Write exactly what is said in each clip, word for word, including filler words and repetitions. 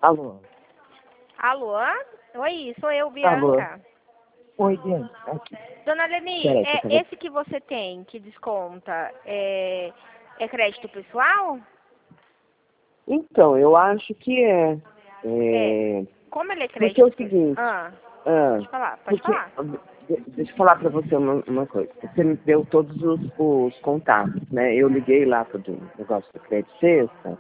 Alô? Alô? Oi, sou eu, Alô? Bianca. Oi, Bianca. Aqui. Dona Leni, Peraí, é, por favor. esse que você tem, que desconta, é, é crédito pessoal? Então, eu acho que é. É. é... Como ele é Porque é crédito o pessoal? seguinte, Ah, ah, pode falar, pode porque, falar. de- deixa eu falar pra você uma, uma coisa. Você me deu todos os, os contatos, né? Eu liguei lá pro do negócio do crédito sexta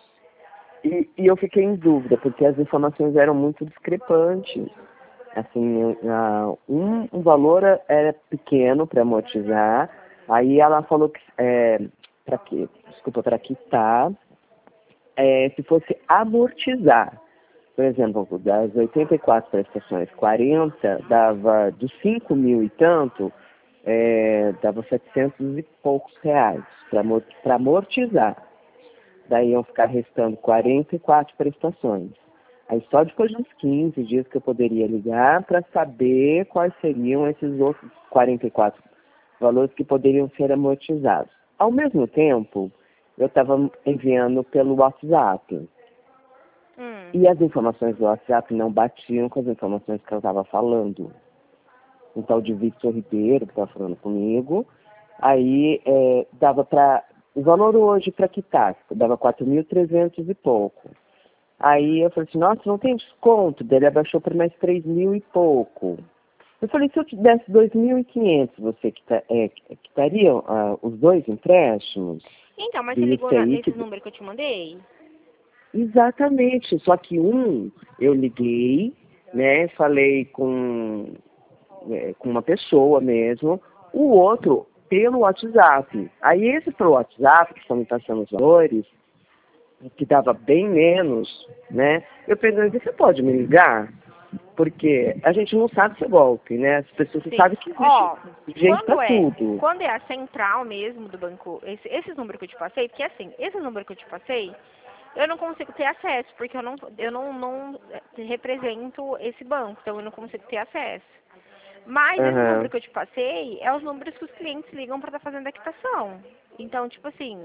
e, e eu fiquei em dúvida, porque as informações eram muito discrepantes. Assim, ah, um, um valor era pequeno para amortizar, aí ela falou que, é, para quê? Desculpa, para quitar, é, se fosse amortizar. Por exemplo, das oitenta e quatro prestações, quarenta dava de cinco mil e tanto, é, dava setecentos e poucos reais para amortizar. Daí iam ficar restando quarenta e quatro prestações. Aí só depois de uns quinze dias que eu poderia ligar para saber quais seriam esses outros quarenta e quatro valores que poderiam ser amortizados. Ao mesmo tempo, eu estava enviando pelo WhatsApp. Hum. E as informações do WhatsApp não batiam com as informações que eu estava falando. Um tal de Victor Ribeiro, que estava falando comigo, aí é, dava para... O valor hoje para quitar, dava quatro mil e trezentos e pouco. Aí eu falei assim, nossa, não tem desconto? Daí ele abaixou para mais três mil e pouco. Eu falei, se eu te desse dois mil e quinhentos, você quita, é, quitaria uh, os dois empréstimos? Então, mas você E ligou esse na, aí nesse que... número que eu te mandei? Exatamente, só que um eu liguei, né, falei com, é, com uma pessoa mesmo, o outro pelo WhatsApp. Aí esse pelo WhatsApp, que estão me passando os valores, que dava bem menos, né, eu perguntei, você pode me ligar? Porque a gente não sabe se é golpe, né, as pessoas Sim. sabem que existe Ó, jeito quando para é, tudo. quando é a central mesmo do banco, esse, esses números que eu te passei, porque assim, esse número que eu te passei, eu não consigo ter acesso, porque eu não, eu não, não represento esse banco, então eu não consigo ter acesso. Mas esse número Aham. que eu te passei é os números que os clientes ligam para estar fazendo a quitação. Então, tipo assim,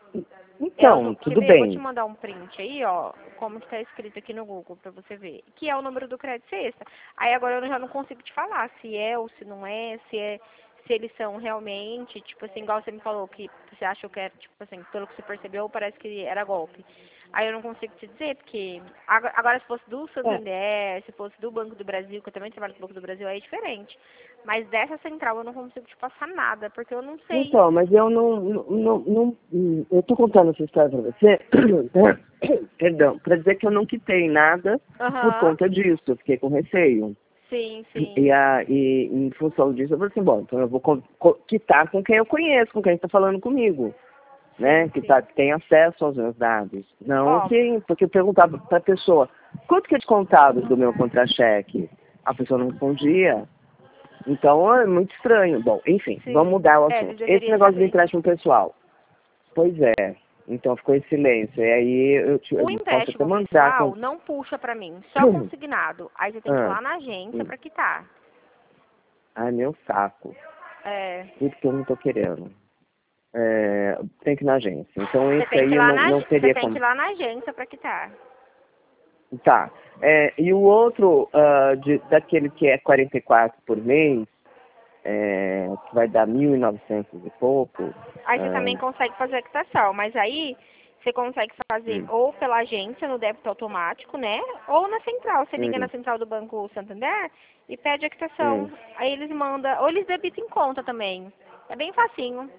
é o, Então, nu- quer tudo ver? Eu vou te bem. mandar um print aí, ó, como está escrito aqui no Google para você ver, que é o número do crédito sexta. Aí agora eu já não consigo te falar se é ou se não é, se é, se eles são realmente, tipo assim, igual você me falou que você achou que era, tipo assim, pelo que você percebeu, parece que era golpe. Aí eu não consigo te dizer, porque agora, agora se fosse do É. Santander, se fosse do Banco do Brasil, que eu também trabalho com o Banco do Brasil, aí é diferente. Mas dessa central eu não consigo te passar nada, porque eu não sei. Então, mas eu não, não, não, não- eu estou contando essa história para você, perdão, para dizer que eu não quitei nada por Aham. conta disso, eu fiquei com receio. Sim, E, sim. a, e em função disso, eu falei assim, bom, então eu vou co- co- quitar com quem eu conheço, com quem está falando comigo, né, Sim, que, tá, sim. que tem acesso aos meus dados. Não Ó, que, porque eu perguntava para a pessoa, quanto que é descontado do meu contra-cheque? A pessoa não respondia. Então é muito estranho. Bom, enfim, vamos sim. mudar o É, eles assunto. Esse deveriam negócio de saber. empréstimo pessoal. Pois é. Então ficou em silêncio. E aí eu, te, O eu posso até empréstimo mandar com. pessoal não puxa pra mim, só consignado. Aí você tem que ir ah, lá na agência hum. pra quitar. Ai, meu saco. É, Tudo que eu não tô querendo. É, tem que ir na agência. Então você esse tem que ir aí lá não, na, não ag- você teria tem que ir como. lá na agência pra quitar. Tá. É, e o outro, ah, de, daquele que é quarenta e quatro por mês, é, que vai dar mil e novecentos e pouco. Aí você também ah, consegue fazer a quitação, mas aí você consegue fazer hum, ou pela agência no débito automático, né? Ou na central. Você liga na hum, central do Banco Santander e pede a quitação. hum. Aí eles mandam, ou eles debitam em conta também. É bem facinho.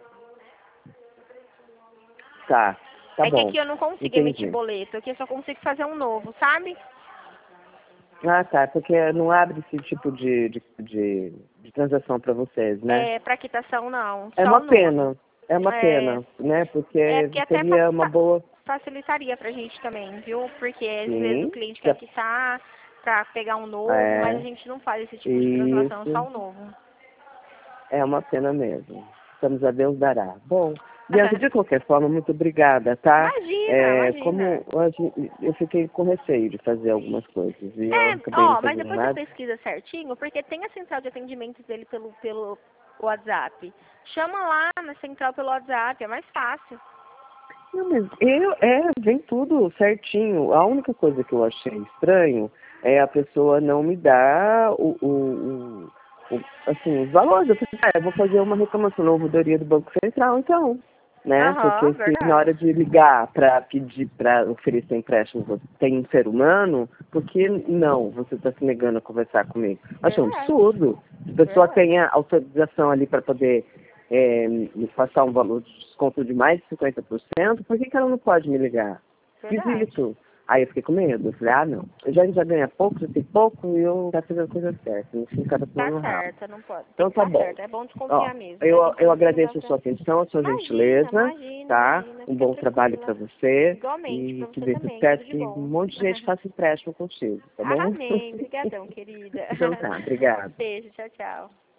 Tá, tá É que bom. aqui eu não consigo emitir Entendi. boleto, aqui eu só consigo fazer um novo, sabe? Ah, tá, porque não abre esse tipo de, de, de, de transação para vocês, né? É, pra quitação não, É só uma o novo. pena, é uma É, pena, né? é Porque porque até seria uma facilita- boa, facilitaria pra gente também, viu? Porque às vezes o sim, cliente quer já- quitar pra pegar um novo, mas a é, gente não faz esse tipo de transação, só isso, o novo. é uma pena mesmo. Estamos a Deus dará. Bom, Bianca, de qualquer forma, muito obrigada, tá? Imagina, É, imagina. como hoje eu fiquei com receio de fazer algumas coisas e eu É, acabei não ó, mas fazendo depois você nada. pesquisa certinho, porque tem a central de atendimento dele pelo, pelo WhatsApp. Chama lá na central pelo WhatsApp, é mais fácil. Não, mas eu, é, vem tudo certinho. A única coisa que eu achei estranho é a pessoa não me dar o, o, o, o assim, os valores. Eu falei, ah, eu vou fazer uma reclamação na ouvidoria do Banco Central, então. Né? Aham, Porque se na hora verdade. de ligar para pedir, para oferecer empréstimo, você tem um ser humano, por que não você está se negando a conversar comigo? Acho um Verdade. absurdo. Se a pessoa Verdade. tem a autorização ali para poder é, me passar um valor de desconto de mais de cinquenta por cento, por que, que ela não pode me ligar? Verdade. Esquisito. Aí eu fiquei com medo. Eu falei, ah, não. Eu já, já ganha pouco, já tem pouco, e eu já fiz a coisa certa. Não fica Tá tomando rabo. certa, não pode. Tem Então que tá estar bom. certo. É bom Ó, desconfiar mesmo, né? eu, Tem eu coisa que não dá agradeço a pra... sua atenção, a sua Imagina, gentileza, imagina, tá? imagina. Um Fica bom trabalho tranquila. para você. Igualmente E pra que você Deus também. espero Tudo de que um bom. monte de gente faça empréstimo contigo, tá bom? Amém. Obrigadão, querida. Então tá, obrigado. Beijo. Tchau, tchau.